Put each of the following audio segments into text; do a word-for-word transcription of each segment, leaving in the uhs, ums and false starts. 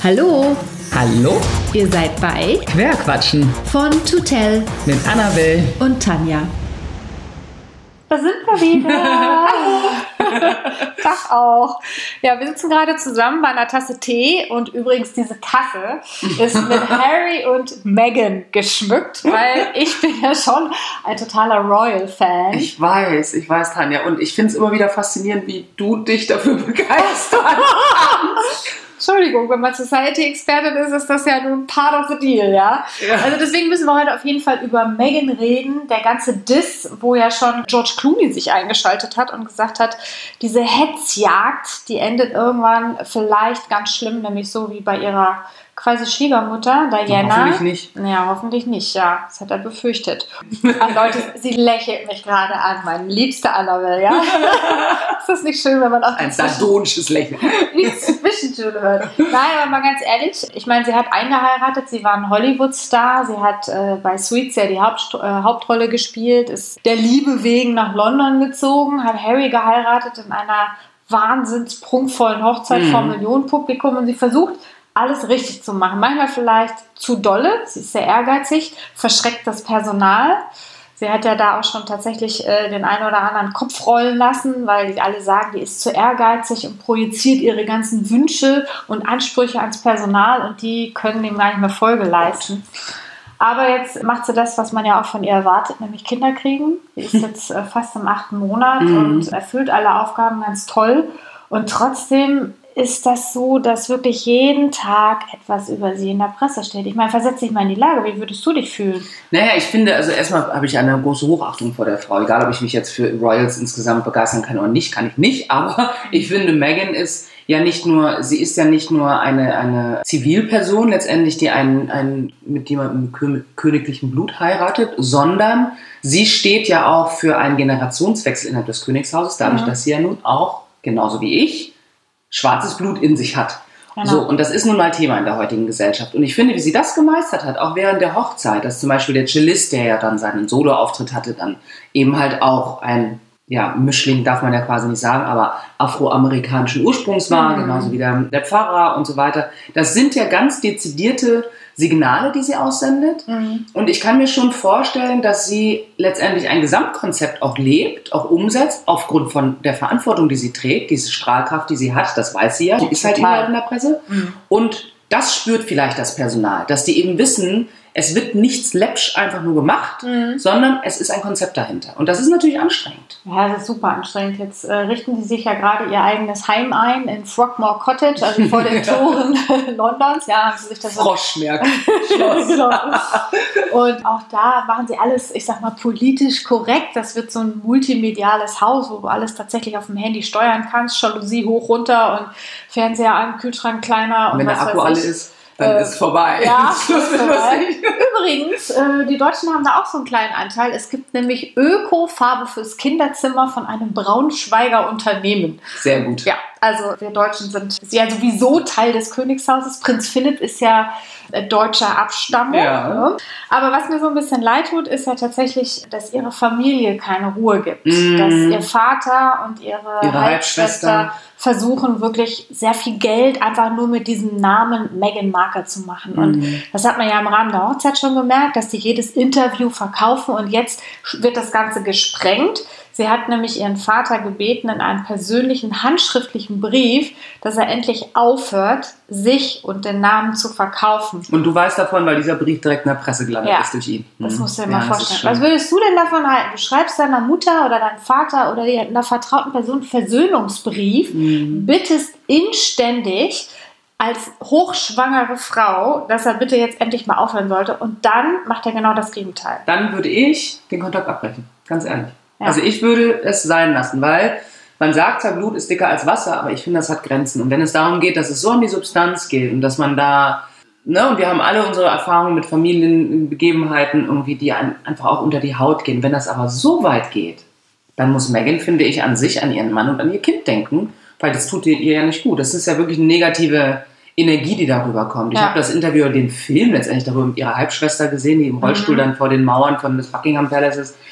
Hallo, Hallo? ihr seid bei Querquatschen von To Tell mit Annabelle. und Tanja. Da sind wir wieder. Tag auch. Ja, wir sitzen gerade zusammen bei einer Tasse Tee und übrigens diese Tasse ist mit Harry und Meghan geschmückt, weil ich bin ja schon ein totaler Royal-Fan. Ich weiß, ich weiß, Tanja. Und ich finde es immer wieder faszinierend, wie du dich dafür begeisterst. Entschuldigung, wenn man Society-Expertin ist, ist das ja nun part of the deal, ja? Ja. Also deswegen müssen wir heute auf jeden Fall über Meghan reden. Der ganze Diss, wo ja schon George Clooney sich eingeschaltet hat und gesagt hat, diese Hetzjagd, die endet irgendwann vielleicht ganz schlimm, nämlich so wie bei ihrer quasi Schwiegermutter, Diana. Hoffentlich nicht. Ja, hoffentlich nicht, ja. Das hat er befürchtet. Ach, Leute, sie lächelt mich gerade an, meine liebste Annabelle, ja? Ist das nicht schön, wenn man auch Ein sardonisches Lächeln. die Zwischentöne hört? Nein, aber mal ganz ehrlich, ich meine, sie hat eingeheiratet, sie war ein Hollywood-Star, sie hat äh, bei Suits ja die Haupt, äh, Hauptrolle gespielt, ist der Liebe wegen nach London gezogen, hat Harry geheiratet in einer wahnsinns prunkvollen Hochzeit Mhm. vor Millionenpublikum und sie versucht, alles richtig zu machen. Manchmal vielleicht zu dolle, sie ist sehr ehrgeizig, verschreckt das Personal. Sie hat ja da auch schon tatsächlich äh, den einen oder anderen Kopf rollen lassen, weil die alle sagen, die ist zu ehrgeizig und projiziert ihre ganzen Wünsche und Ansprüche ans Personal und die können dem gar nicht mehr Folge leisten. Aber jetzt macht sie das, was man ja auch von ihr erwartet, nämlich Kinder kriegen. Sie ist jetzt äh, fast im achten Monat Mhm. und erfüllt alle Aufgaben ganz toll. Und trotzdem ist das so, dass wirklich jeden Tag etwas über sie in der Presse steht. Ich meine, versetz dich mal in die Lage. Wie würdest du dich fühlen? Naja, ich finde, also erstmal habe ich eine große Hochachtung vor der Frau. Egal, ob ich mich jetzt für Royals insgesamt begeistern kann oder nicht, kann ich nicht. Aber ich finde, Meghan ist ja nicht nur, sie ist ja nicht nur eine, eine Zivilperson letztendlich, die einen, einen mit jemandem kö- königlichen Blut heiratet, sondern sie steht ja auch für einen Generationswechsel innerhalb des Königshauses, dadurch, Mhm. dass sie ja nun auch, genauso wie ich, schwarzes Blut in sich hat. Genau. So, und das ist nun mal Thema in der heutigen Gesellschaft. Und ich finde, wie sie das gemeistert hat, auch während der Hochzeit, dass zum Beispiel der Cellist, der ja dann seinen Soloauftritt hatte, dann eben halt auch ein, ja, Mischling darf man ja quasi nicht sagen, aber afroamerikanischen Ursprungs war, Mhm. genauso wie der, der Pfarrer und so weiter. Das sind ja ganz dezidierte Signale, die sie aussendet. Mhm. Und ich kann mir schon vorstellen, dass sie letztendlich ein Gesamtkonzept auch lebt, auch umsetzt, aufgrund von der Verantwortung, die sie trägt, diese Strahlkraft, die sie hat, das weiß sie ja, die ist halt Total. überall in der Presse. Mhm. Und das spürt vielleicht das Personal, dass die eben wissen, es wird nichts läppsch einfach nur gemacht, Mhm. sondern es ist ein Konzept dahinter. Und das ist natürlich anstrengend. Ja, das ist super anstrengend. Jetzt äh, richten sie sich ja gerade ihr eigenes Heim ein in Frogmore Cottage, also vor den Toren Londons. Ja, haben sie sich das so Froschmerk. genau. Und auch da machen sie alles, ich sag mal, politisch korrekt. Das wird so ein multimediales Haus, wo du alles tatsächlich auf dem Handy steuern kannst. Jalousie hoch, runter und Fernseher an, Kühlschrank kleiner. Und Wenn der was Akku weiß alle ich. ist, dann Äh, ist vorbei. Ja, Schluss mit vorbei. lustig. Übrigens, äh, die Deutschen haben da auch so einen kleinen Anteil. Es gibt nämlich Öko-Farbe fürs Kinderzimmer von einem Braunschweiger Unternehmen. Sehr gut. Ja, also wir Deutschen sind ja sowieso Teil des Königshauses. Prinz Philipp ist ja äh, deutscher Abstammung. Ja. Ne? Aber was mir so ein bisschen leid tut, ist ja tatsächlich, dass ihre Familie keine Ruhe gibt. Mm. Dass ihr Vater und ihre, Ihre Halbschwester Halbschwester. versuchen wirklich sehr viel Geld einfach nur mit diesem Namen Meghan Markle zu machen. Und Mhm. das hat man ja im Rahmen der Hochzeit schon gemerkt, dass die jedes Interview verkaufen und jetzt wird das Ganze gesprengt. Sie hat nämlich ihren Vater gebeten in einem persönlichen handschriftlichen Brief, dass er endlich aufhört, sich und den Namen zu verkaufen. Und du weißt davon, weil dieser Brief direkt in der Presse gelandet Ja, ist durch ihn. Das Mhm. musst du dir Ja, mal das ist vorstellen. schön. Was würdest du denn davon halten? Du schreibst deiner Mutter oder deinem Vater oder einer vertrauten Person einen Versöhnungsbrief, Mhm. bittest inständig als hochschwangere Frau, dass er bitte jetzt endlich mal aufhören sollte und dann macht er genau das Gegenteil. Dann würde ich den Kontakt abbrechen. Ganz ehrlich. Ja. Also ich würde es sein lassen, weil man sagt zwar, Blut ist dicker als Wasser, aber ich finde, das hat Grenzen. Und wenn es darum geht, dass es so um die Substanz geht und dass man da, ne, und wir haben alle unsere Erfahrungen mit Familienbegebenheiten irgendwie, die ein, einfach auch unter die Haut gehen. Wenn das aber so weit geht, dann muss Meghan, finde ich, an sich, an ihren Mann und an ihr Kind denken, weil das tut ihr ja nicht gut. Das ist ja wirklich eine negative Energie, die darüber kommt. Ich Ja. habe das Interview, den Film letztendlich darüber mit ihrer Halbschwester gesehen, die im Rollstuhl Mhm. dann vor den Mauern von des Buckingham Palaces.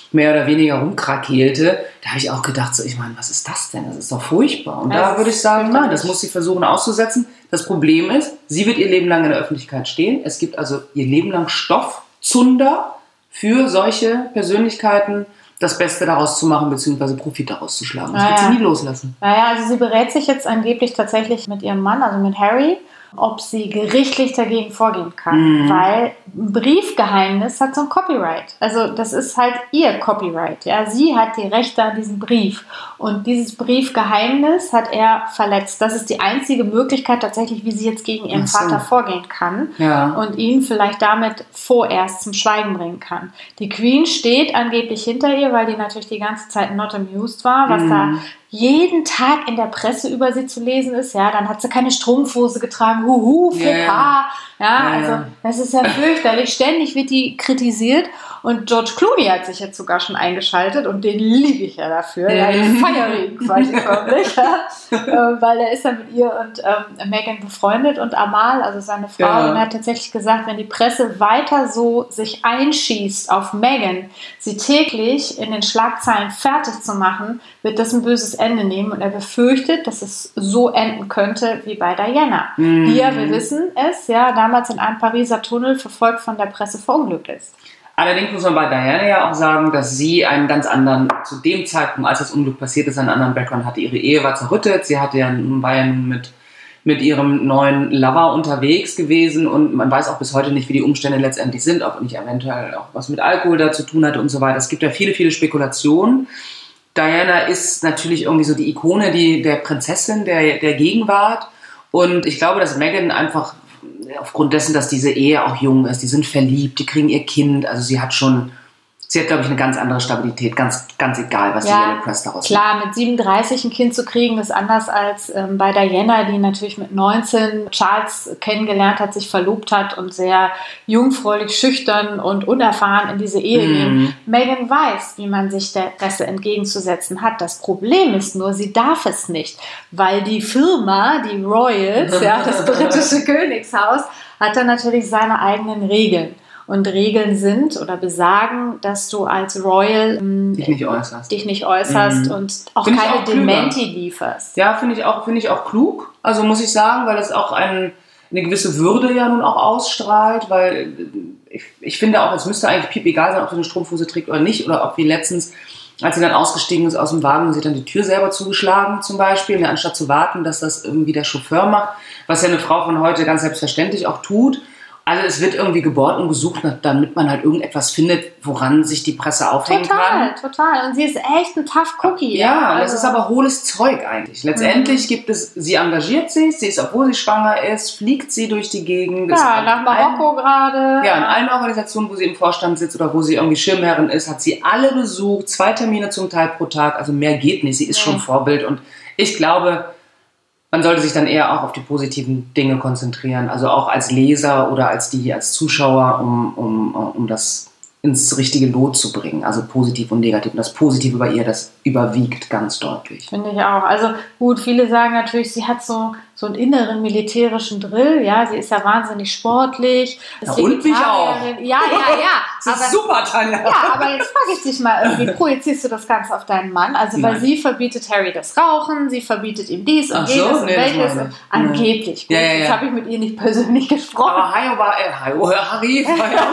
mehr oder weniger rumkrakeelte, da habe ich auch gedacht, so, ich meine, was ist das denn? Das ist doch furchtbar. Und das da würde ich sagen, nein, das muss sie versuchen auszusetzen. Das Problem ist, sie wird ihr Leben lang in der Öffentlichkeit stehen. Es gibt also ihr Leben lang Stoffzunder für solche Persönlichkeiten, das Beste daraus zu machen, beziehungsweise Profit daraus zu schlagen. Das naja. wird sie nie loslassen. Naja, also sie berät sich jetzt angeblich tatsächlich mit ihrem Mann, also mit Harry, ob sie gerichtlich dagegen vorgehen kann. Mhm. Weil ein Briefgeheimnis hat so ein Copyright. Also das ist halt ihr Copyright. Ja? Sie hat die Rechte an diesem Brief. Und dieses Briefgeheimnis hat er verletzt. Das ist die einzige Möglichkeit tatsächlich, wie sie jetzt gegen ihren Ach so. Vater vorgehen kann. Ja. Und ihn vielleicht damit vorerst zum Schweigen bringen kann. Die Queen steht angeblich hinter ihr, weil die natürlich die ganze Zeit not amused war, was mhm. da jeden Tag in der Presse über sie zu lesen ist, ja, dann hat sie keine Strumpfhose getragen, huhu, Fauxpas, yeah. ja, ja, also das ist ja fürchterlich, ständig wird die kritisiert und George Clooney hat sich jetzt sogar schon eingeschaltet und den liebe ich ja dafür, ja, ich feiere ihn quasi förmlich, ja, weil er ist ja mit ihr und ähm, Meghan befreundet und Amal, also seine Frau, ja. und er hat tatsächlich gesagt, wenn die Presse weiter so sich einschießt auf Meghan, sie täglich in den Schlagzeilen fertig zu machen, wird das ein böses Ende nehmen und er befürchtet, dass es so enden könnte wie bei Diana, mm. die ja, wir wissen es, ja, damals in einem Pariser Tunnel verfolgt von der Presse verunglückt ist. Allerdings muss man bei Diana ja auch sagen, dass sie einen ganz anderen, zu dem Zeitpunkt, als das Unglück passiert ist, einen anderen Background hatte. Ihre Ehe war zerrüttet, sie hatte ja, war ja nun mit, mit ihrem neuen Lover unterwegs gewesen und man weiß auch bis heute nicht, wie die Umstände letztendlich sind, ob nicht eventuell auch was mit Alkohol da zu tun hatte und so weiter. Es gibt ja viele, viele Spekulationen. Diana ist natürlich irgendwie so die Ikone die, der Prinzessin der, der Gegenwart und ich glaube, dass Meghan einfach aufgrund dessen, dass diese Ehe auch jung ist, die sind verliebt, die kriegen ihr Kind, also sie hat schon, sie hat, glaube ich, eine ganz andere Stabilität, ganz, ganz egal, was ja, die Yellow Press daraus klar, macht. Mit siebenunddreißig ein Kind zu kriegen, ist anders als ähm, bei Diana, die natürlich mit neunzehn Charles kennengelernt hat, sich verlobt hat und sehr jungfräulich, schüchtern und unerfahren in diese Ehe mm. ging. Meghan weiß, wie man sich der Presse entgegenzusetzen hat. Das Problem ist nur, sie darf es nicht, weil die Firma, die Royals, ja, das britische Königshaus, hat dann natürlich seine eigenen Regeln. Und Regeln sind oder besagen, dass du als Royal ähm, dich nicht äußerst, dich nicht äußerst mhm. und auch find keine auch Dementi lieferst. Ja, finde ich auch, finde ich auch klug. Also muss ich sagen, weil es auch ein, eine gewisse Würde ja nun auch ausstrahlt, weil ich, ich finde auch, es müsste eigentlich piep egal sein, ob sie eine Strumpfhose trägt oder nicht, oder ob wie letztens, als sie dann ausgestiegen ist aus dem Wagen und sie hat dann die Tür selber zugeschlagen zum Beispiel, anstatt zu warten, dass das irgendwie der Chauffeur macht, was ja eine Frau von heute ganz selbstverständlich auch tut. Also es wird irgendwie gebohrt und gesucht, damit man halt irgendetwas findet, woran sich die Presse aufhängen total, kann. Total, total. Und sie ist echt ein tough Cookie. Ja, ja also. Das ist aber hohles Zeug eigentlich. Letztendlich mhm. gibt es, sie engagiert sich, sie ist, obwohl sie schwanger ist, fliegt sie durch die Gegend. Ja, nach Marokko gerade. Ja, in allen Organisationen, wo sie im Vorstand sitzt oder wo sie irgendwie Schirmherrin ist, hat sie alle besucht, zwei Termine zum Teil pro Tag, also mehr geht nicht. Sie ist mhm. schon Vorbild und ich glaube, man sollte sich dann eher auch auf die positiven Dinge konzentrieren, also auch als Leser oder als die, als Zuschauer, um, um, um das ins richtige Lot zu bringen, also positiv und negativ. Und das Positive bei ihr, das überwiegt ganz deutlich. Finde ich auch. Also gut, viele sagen natürlich, sie hat so, so einen inneren militärischen Drill, ja, sie ist ja wahnsinnig sportlich. Ja, und mich auch. Ja, ja, ja. Das ist aber, super, Tanja. Ja, aber jetzt frage ich dich mal, irgendwie projizierst du das Ganze auf deinen Mann? Also, Nein. weil sie verbietet Harry das Rauchen, sie verbietet ihm dies und Ach jenes so? und nee, welches. Und angeblich. Gut, ja, ja, ja. Jetzt habe ich mit ihr nicht persönlich gesprochen. Aber Hajo war, äh, Hajo, Harry war ja...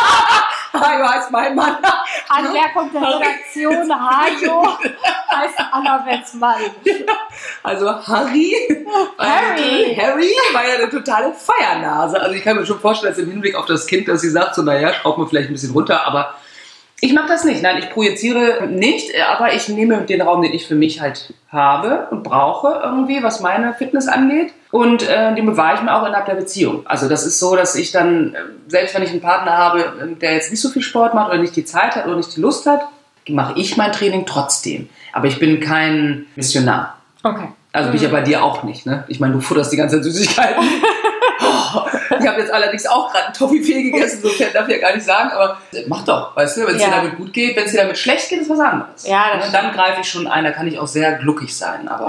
Hajo heißt mein Mann. Anmerkung der Redaktion, Hajo heißt Annabeths Mann. Also Harry, Harry. Harry war ja eine totale Feiernase. Also ich kann mir schon vorstellen, dass im Hinblick auf das Kind, dass sie sagt, so naja, schraubt man vielleicht ein bisschen runter, aber ich mache das nicht. Nein, ich projiziere nicht, aber ich nehme den Raum, den ich für mich halt habe und brauche irgendwie, was meine Fitness angeht. Und äh, den bewahre ich mir auch innerhalb der Beziehung. Also das ist so, dass ich dann, selbst wenn ich einen Partner habe, der jetzt nicht so viel Sport macht oder nicht die Zeit hat oder nicht die Lust hat, mache ich mein Training trotzdem. Aber ich bin kein Missionar. Okay. Also bin ich ja bei dir auch nicht, ne? Ich meine, du futterst die ganze Zeit Süßigkeiten. Oh, ich habe jetzt allerdings auch gerade einen Toffifee gegessen, so viel darf ich ja gar nicht sagen, aber mach doch, weißt du, wenn es ja. dir damit gut geht, wenn es dir damit schlecht geht, ist was anderes. Ja, das und dann greife ich schon ein, da kann ich auch sehr gluckig sein, aber... Ja.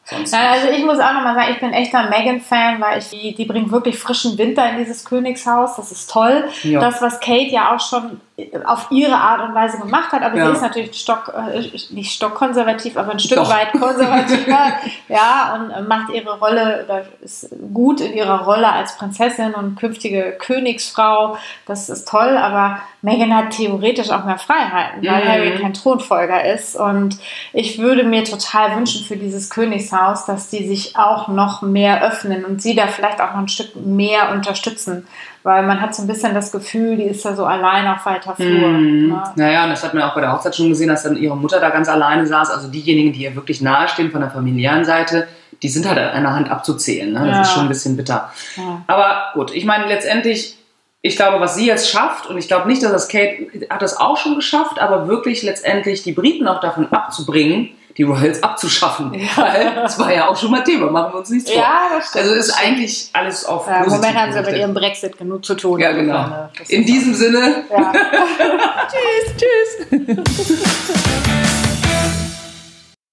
sonst Nein, also ich muss auch nochmal sagen, ich bin echter Meghan-Fan, weil ich die, die bringt wirklich frischen Winter in dieses Königshaus. Das ist toll. Ja. Das, was Kate ja auch schon auf ihre Art und Weise gemacht hat, aber Ja. sie ist natürlich stock, äh, nicht stockkonservativ, aber ein Stück Doch. weit konservativer. Ja, und macht ihre Rolle, oder ist gut in ihrer Rolle als Prinzessin und künftige Königsfrau. Das ist toll, aber Meghan hat theoretisch auch mehr Freiheiten, weil Mhm. Harry kein Thronfolger ist. Und ich würde mir total wünschen für dieses Königshaus, dass die sich auch noch mehr öffnen und sie da vielleicht auch noch ein Stück mehr unterstützen. Weil man hat so ein bisschen das Gefühl, die ist da so allein auf weiter Flur. Mhm. Ne? Naja, und das hat man auch bei der Hochzeit schon gesehen, dass dann ihre Mutter da ganz alleine saß. Also diejenigen, die ihr wirklich nahestehen von der familiären Seite, die sind halt an einer Hand abzuzählen. Ne? Das Ja. ist schon ein bisschen bitter. Ja. Aber gut, ich meine letztendlich, ich glaube, was sie jetzt schafft, und ich glaube nicht, dass das Kate hat das auch schon geschafft, aber wirklich letztendlich die Briten auch davon abzubringen, die Royals abzuschaffen. Ja. Weil das war ja auch schon mal Thema, machen wir uns nichts vor. Ja, das stimmt. Also ist eigentlich alles auf Ja, Im positiv Moment haben sie mit gerichtet. ihrem Brexit genug zu tun. Ja, genau. Das In ist diesem Sinne, auch- Ja. tschüss, tschüss.